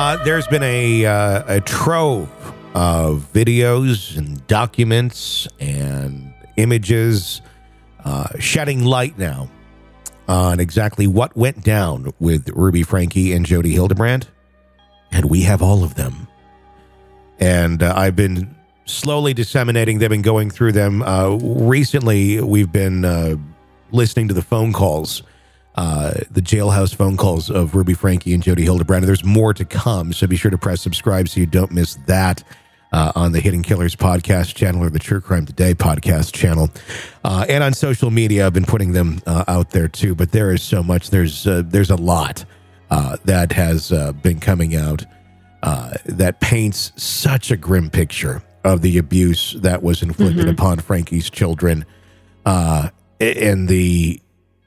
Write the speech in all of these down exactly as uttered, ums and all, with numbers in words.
Uh, there's been a, uh, a trove of videos and documents and images uh, shedding light now on exactly what went down with Ruby Franke and Jodi Hildebrandt. And we have all of them. And uh, I've been slowly disseminating them and going through them. Uh, recently, we've been uh, listening to the phone calls, uh, the jailhouse phone calls of Ruby Franke and Jodi Hildebrandt. There's more to come, so be sure to press subscribe so you don't miss that uh, on the Hidden Killers podcast channel or the True Crime Today podcast channel. Uh, and on social media, I've been putting them uh, out there too, but there is so much. There's, uh, there's a lot uh, that has uh, been coming out uh, that paints such a grim picture of the abuse that was inflicted mm-hmm. upon Franke's children uh, and the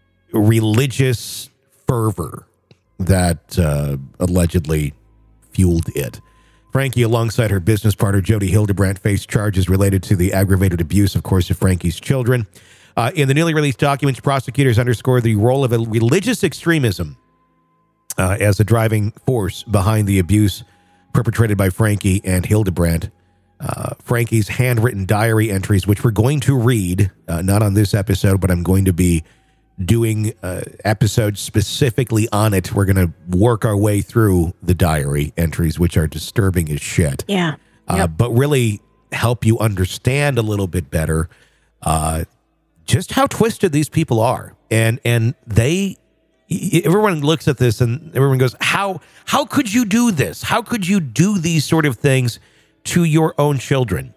religious fervor that uh, allegedly fueled it. Franke, alongside her business partner Jodi Hildebrandt, faced charges related to the aggravated abuse, of course, of Franke's children. Uh, in the newly released documents, prosecutors underscore the role of a religious extremism uh, as a driving force behind the abuse perpetrated by Franke and Hildebrandt. Uh, Franke's handwritten diary entries, which we're going to read, uh, not on this episode, but I'm going to be doing uh, episodes specifically on it. We're going to work our way through the diary entries, which are disturbing as shit. Yeah. Uh, yep. But really help you understand a little bit better uh, just how twisted these people are. And and they, everyone looks at this and everyone goes, how how could you do this? How could you do these sort of things to your own children?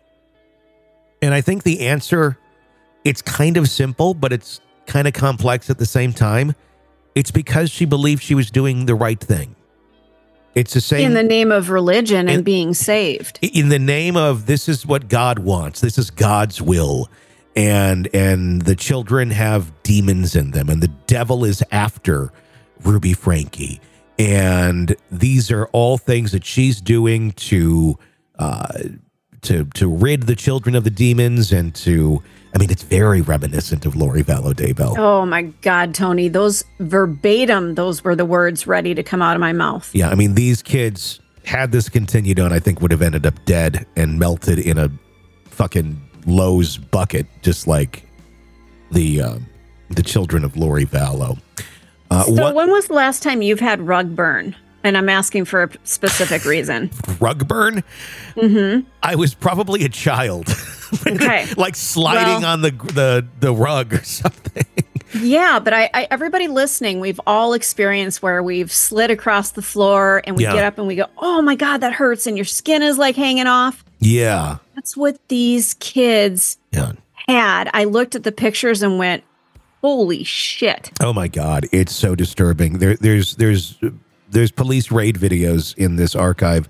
And I think the answer, it's kind of simple, but it's kind of complex at the same time. It's because she believed she was doing the right thing. It's the same in the name of religion and in, being saved. In the name of this is what God wants. This is God's will. And and the children have demons in them, and the devil is after Ruby Franke. And these are all things that she's doing to uh, to to rid the children of the demons and to, I mean, it's very reminiscent of Lori Vallow Daybell. Oh my God, Tony, those verbatim, those were the words ready to come out of my mouth. Yeah, I mean, these kids, had this continued on, I think would have ended up dead and melted in a fucking Lowe's bucket, just like the uh, the children of Lori Vallow. Uh, so what, when was the last time you've had rug burn? And I'm asking for a specific reason. Rug burn? Mm-hmm. I was probably a child. Okay. Like sliding well, on the, the the rug or something. Yeah, but I, I everybody listening, we've all experienced where we've slid across the floor and we yeah. get up and we go, oh my God, that hurts. And your skin is like hanging off. Yeah. That's what these kids yeah. had. I looked at the pictures and went, holy shit. Oh my God. It's so disturbing. There, there's, there's, there's police raid videos in this archive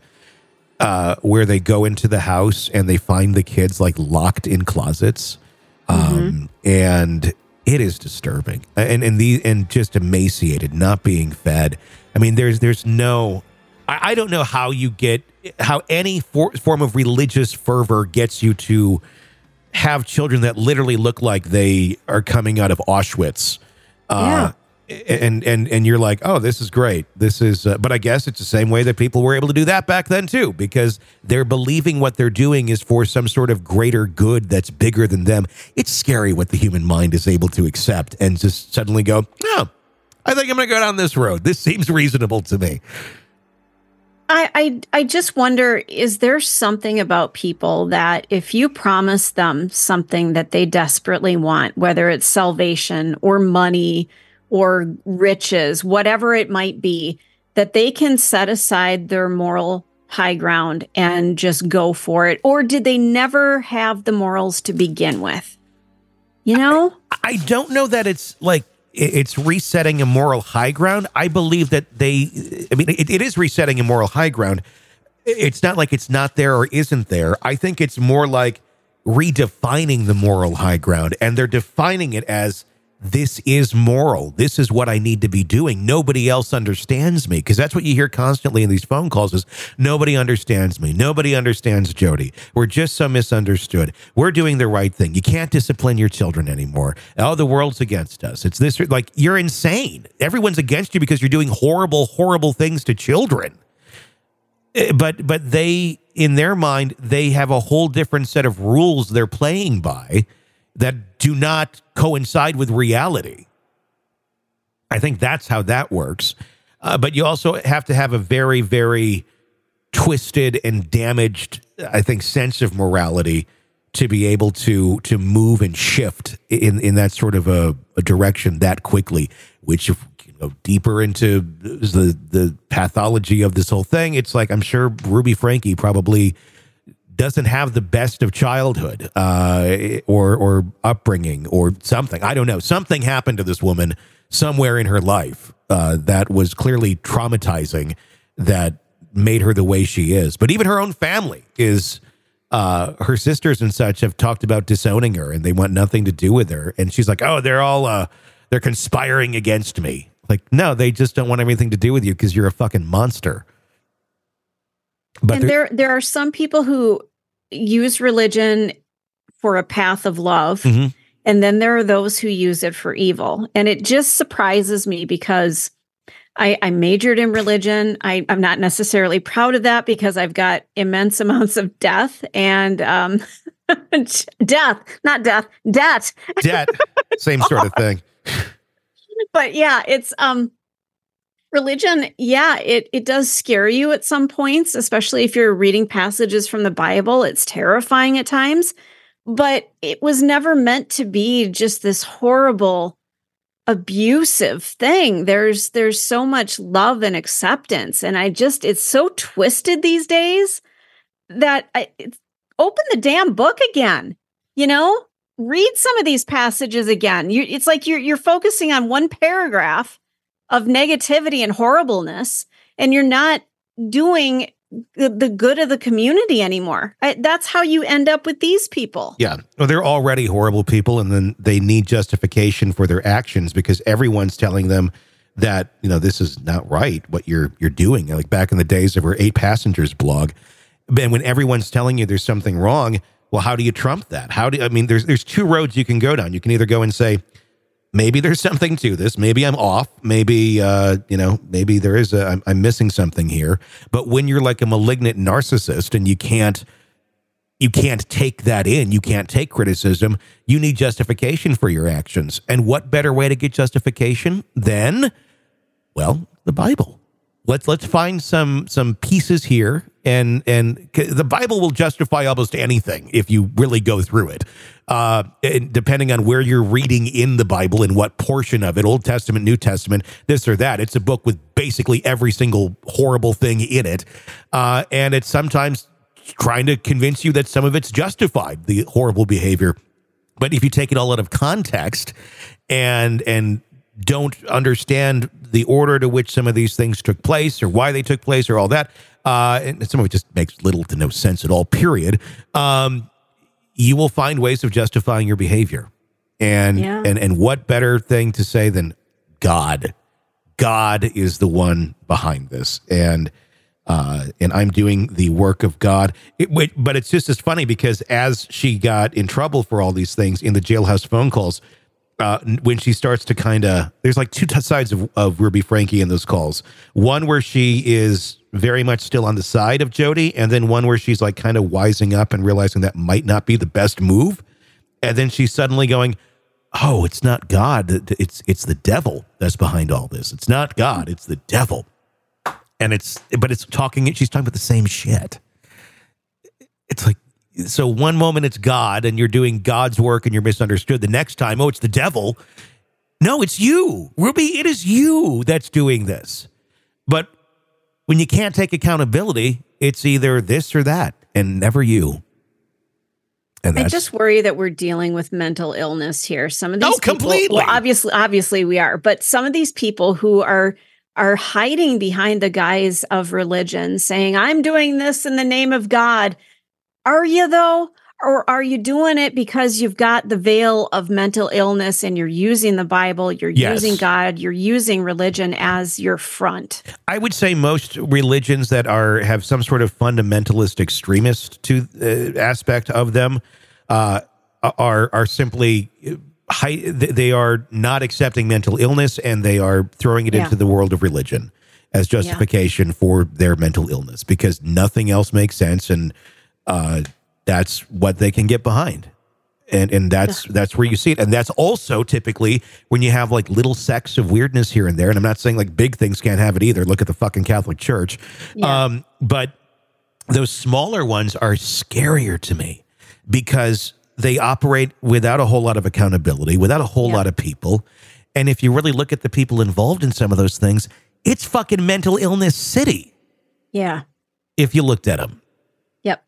uh, where they go into the house and they find the kids like locked in closets. Mm-hmm. Um, and it is disturbing and, and the, and just emaciated, not being fed. I mean, there's, there's no, I, I don't know how you get, how any for, form of religious fervor gets you to have children that literally look like they are coming out of Auschwitz. Uh, yeah. And, and, and you're like, oh, this is great. This is, uh, but I guess it's the same way that people were able to do that back then too, because they're believing what they're doing is for some sort of greater good that's bigger than them. It's scary what the human mind is able to accept and just suddenly go, oh, I think I'm going to go down this road. This seems reasonable to me. I, I I just wonder, is there something about people that if you promise them something that they desperately want, whether it's salvation or money or riches, whatever it might be, that they can set aside their moral high ground and just go for it? Or did they never have the morals to begin with? You know? I, I don't know that it's like, it's resetting a moral high ground. I believe that they, I mean, it, it is resetting a moral high ground. It's not like it's not there or isn't there. I think it's more like redefining the moral high ground. And they're defining it as, this is moral. This is what I need to be doing. Nobody else understands me. Because that's what you hear constantly in these phone calls is, nobody understands me. Nobody understands Jodi. We're just so misunderstood. We're doing the right thing. You can't discipline your children anymore. Oh, the world's against us. It's this, like, you're insane. Everyone's against you because you're doing horrible, horrible things to children. but but they, in their mind, they have a whole different set of rules they're playing by that do not coincide with reality. I think that's how that works. Uh, but you also have to have a very, very twisted and damaged, I think, sense of morality to be able to to move and shift in, in that sort of a, a direction that quickly, which if you go deeper into the, the pathology of this whole thing, it's like, I'm sure Ruby Franke probably doesn't have the best of childhood uh, or or upbringing or something. I don't know. Something happened to this woman somewhere in her life uh, that was clearly traumatizing, that made her the way she is. But even her own family is, uh, her sisters and such have talked about disowning her, and they want nothing to do with her. And she's like, oh, they're all, uh, they're conspiring against me. Like, no, they just don't want anything to do with you because you're a fucking monster. But and there, there are some people who use religion for a path of love. Mm-hmm. And then there are those who use it for evil. And it just surprises me because I, I majored in religion. I, I'm not necessarily proud of that because I've got immense amounts of death and um, death, not death, debt. Debt, same sort of thing. But yeah, it's um, religion. Yeah, it it does scare you at some points, especially if you're reading passages from the Bible. It's terrifying at times. But it was never meant to be just this horrible, abusive thing. There's there's so much love and acceptance. And I just, it's so twisted these days that I it's, open the damn book again, you know, read some of these passages again. You, it's like you're you're focusing on one paragraph of negativity and horribleness, and you're not doing the, the good of the community anymore. I, that's how you end up with these people. Yeah. Well, they're already horrible people, and then they need justification for their actions because everyone's telling them that, you know, this is not right, what you're you're doing. Like back in the days of our Eight Passengers blog, and when everyone's telling you there's something wrong, well, how do you trump that? How do I mean, there's there's two roads you can go down. You can either go and say, maybe there's something to this. Maybe I'm off. Maybe, uh, you know, maybe there is a, I'm, I'm missing something here. But when you're like a malignant narcissist and you can't, you can't take that in, you can't take criticism, you need justification for your actions. And what better way to get justification than, well, the Bible. Let's let's find some some pieces here, and and the Bible will justify almost anything if you really go through it. Uh, and depending on where you're reading in the Bible and what portion of it, Old Testament, New Testament, this or that. It's a book with basically every single horrible thing in it, uh, and it's sometimes trying to convince you that some of it's justified, the horrible behavior. But if you take it all out of context and and don't understand the order to which some of these things took place or why they took place or all that, uh, and some of it just makes little to no sense at all, period, um, you will find ways of justifying your behavior. And, yeah. and and what better thing to say than God? God is the one behind this. And uh, and I'm doing the work of God. It, but it's just as funny because as she got in trouble for all these things in the jailhouse phone calls, Uh, when she starts to kind of, there's like two t- sides of, of Ruby Franke in those calls. One where she is very much still on the side of Jody, and then one where she's like kind of wising up and realizing that might not be the best move. And then she's suddenly going, oh, it's not God. It's, it's the devil that's behind all this. It's not God. It's the devil. And it's, but it's talking, she's talking about the same shit. It's like, so one moment it's God and you're doing God's work and you're misunderstood. The next time, oh, it's the devil. No, it's you, Ruby. It is you that's doing this. But when you can't take accountability, it's either this or that and never you. And I just worry that we're dealing with mental illness here. Some of these oh, people, completely. Well, obviously, obviously we are, but some of these people who are are hiding behind the guise of religion, saying, I'm doing this in the name of God. Are you, though? Or are you doing it because you've got the veil of mental illness and you're using the Bible, you're yes. using God, you're using religion as your front? I would say most religions that are have some sort of fundamentalist extremist to uh, aspect of them uh, are are simply high, they are not accepting mental illness, and they are throwing it yeah. into the world of religion. as justification yeah. for their mental illness because nothing else makes sense. And uh, that's what they can get behind. And and that's that's where you see it. And that's also typically when you have like little sects of weirdness here and there. And I'm not saying like big things can't have it either. Look at the fucking Catholic Church. Yeah. Um, but those smaller ones are scarier to me because they operate without a whole lot of accountability, without a whole yeah. lot of people. And if you really look at the people involved in some of those things, it's fucking mental illness city. Yeah. If you looked at them. Yep.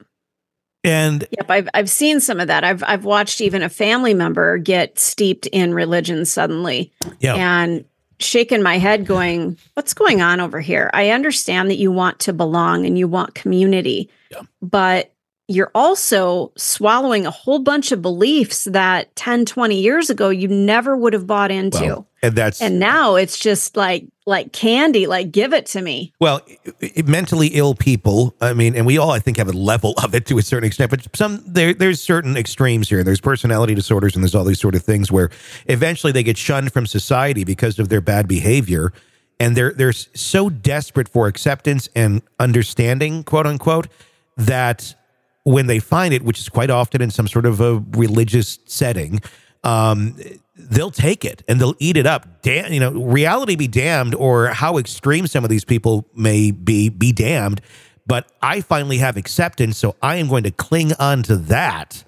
And yep, I've I've seen some of that. I've I've watched even a family member get steeped in religion suddenly, yeah. and shaking my head, going, "What's going on over here?" I understand that you want to belong and you want community, yeah. but you're also swallowing a whole bunch of beliefs that ten, twenty years ago you never would have bought into. Well, and that's and now it's just like like candy, like give it to me. Well, it, it, mentally ill people, I mean, and we all I think have a level of it to a certain extent, but some there there's certain extremes here. There's personality disorders and there's all these sort of things where eventually they get shunned from society because of their bad behavior, and they're they're so desperate for acceptance and understanding, quote unquote, that when they find it, which is quite often in some sort of a religious setting, um, they'll take it and they'll eat it up. Damn, you know, reality be damned, or how extreme some of these people may be, be damned. But I finally have acceptance, so I am going to cling on to that,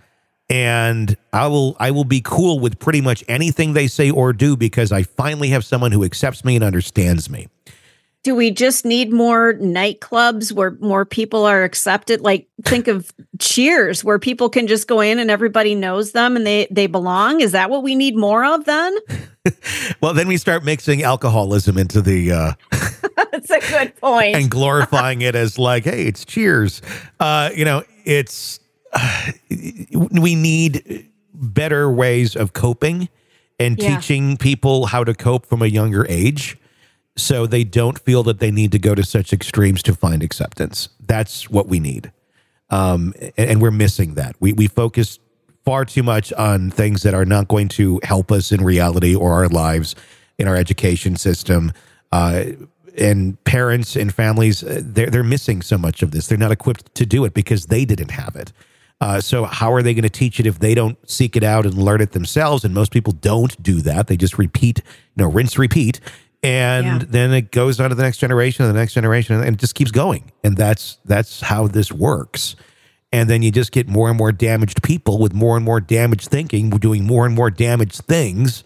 and I will I will be cool with pretty much anything they say or do because I finally have someone who accepts me and understands me. Do we just need more nightclubs where more people are accepted? Like, think of Cheers, where people can just go in and everybody knows them and they, they belong. Is that what we need more of then? Well, then we start mixing alcoholism into the... Uh, That's a good point. And glorifying it as like, hey, it's Cheers. Uh, you know, it's... Uh, we need better ways of coping and yeah. teaching people how to cope from a younger age, so they don't feel that they need to go to such extremes to find acceptance. That's what we need. Um, and, and we're missing that. We we focus far too much on things that are not going to help us in reality or our lives, in our education system. Uh, and parents and families, they're, they're missing so much of this. They're not equipped to do it because they didn't have it. Uh, so how are they going to teach it if they don't seek it out and learn it themselves? And most people don't do that. They just repeat, you know, rinse, repeat. And yeah. then it goes on to the next generation and the next generation, and it just keeps going. And that's that's how this works. And then you just get more and more damaged people with more and more damaged thinking, doing more and more damaged things.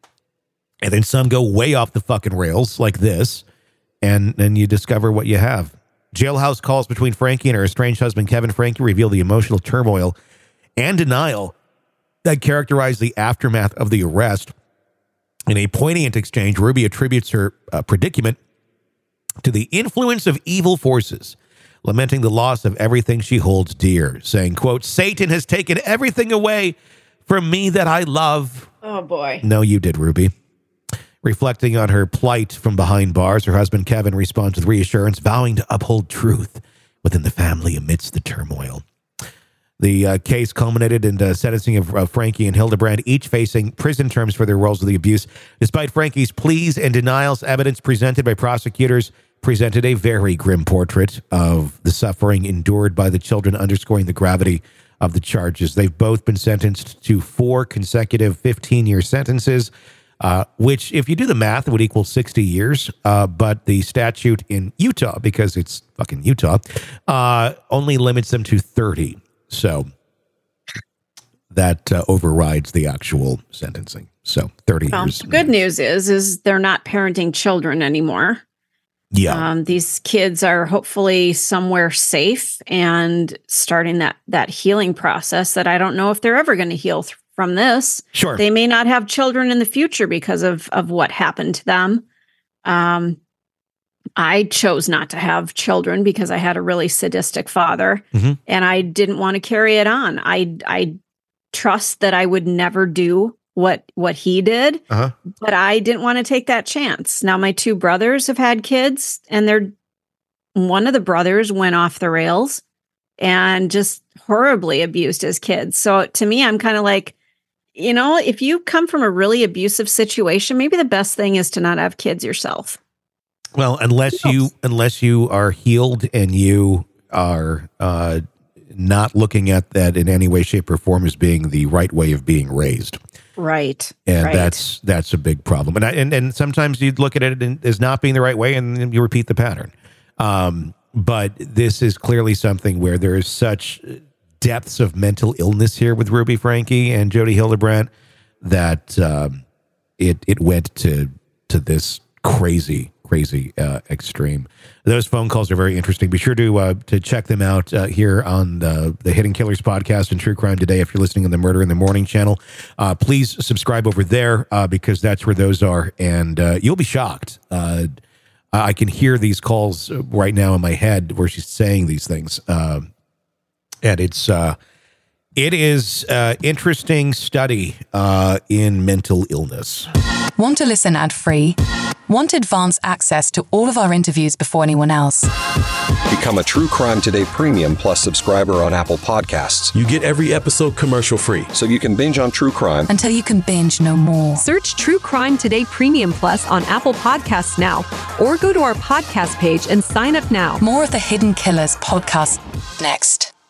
And then some go way off the fucking rails like this, and then you discover what you have. Jailhouse calls between Frankie and her estranged husband, Kevin Frankie, reveal the emotional turmoil and denial that characterized the aftermath of the arrest. In a poignant exchange, Ruby attributes her uh, predicament to the influence of evil forces, lamenting the loss of everything she holds dear, saying, quote, Satan has taken everything away from me that I love. Oh, boy. No, you did, Ruby. Reflecting on her plight from behind bars, her husband, Kevin, responds with reassurance, vowing to uphold truth within the family amidst the turmoil. The uh, case culminated in the sentencing of uh, Frankie and Hildebrand, each facing prison terms for their roles of the abuse. Despite Frankie's pleas and denials, evidence presented by prosecutors presented a very grim portrait of the suffering endured by the children, underscoring the gravity of the charges. They've both been sentenced to four consecutive fifteen-year sentences, uh, which, if you do the math, would equal sixty years. Uh, but the statute in Utah, because it's fucking Utah, uh, only limits them to thirty. So that uh, overrides the actual sentencing. So thirty well, years. The good news is, is they're not parenting children anymore. Yeah. Um, these kids are hopefully somewhere safe and starting that, that healing process that I don't know if they're ever going to heal th- from this. Sure. They may not have children in the future because of, of what happened to them. Um, I chose not to have children because I had a really sadistic father, mm-hmm. and I didn't want to carry it on. I I trust that I would never do what what he did, uh-huh. but I didn't want to take that chance. Now my two brothers have had kids, and they're one of the brothers went off the rails and just horribly abused his kids. So to me, I'm kind of like, you know, if you come from a really abusive situation, maybe the best thing is to not have kids yourself. Well, unless you unless you are healed and you are uh, not looking at that in any way, shape, or form as being the right way of being raised. Right. And right. that's that's a big problem. And, I, and and sometimes you look at it as not being the right way, and then you repeat the pattern. Um, but this is clearly something where there is such depths of mental illness here with Ruby Franke and Jodi Hildebrandt that um, it it went to to this crazy. Crazy uh, extreme. Those phone calls are very interesting. Be sure to uh, to check them out uh, here on the, the Hidden Killers podcast and True Crime Today. If you're listening on the Murder in the Morning channel, uh, please subscribe over there uh, because that's where those are, and uh, you'll be shocked. Uh, I can hear these calls right now in my head where she's saying these things, uh, and it's uh, it is uh, interesting study uh, in mental illness. Want to listen ad-free? Want advanced access to all of our interviews before anyone else? Become a True Crime Today Premium Plus subscriber on Apple Podcasts. You get every episode commercial-free. So you can binge on true crime until you can binge no more. Search True Crime Today Premium Plus on Apple Podcasts now, or go to our podcast page and sign up now. More of the Hidden Killers podcast next.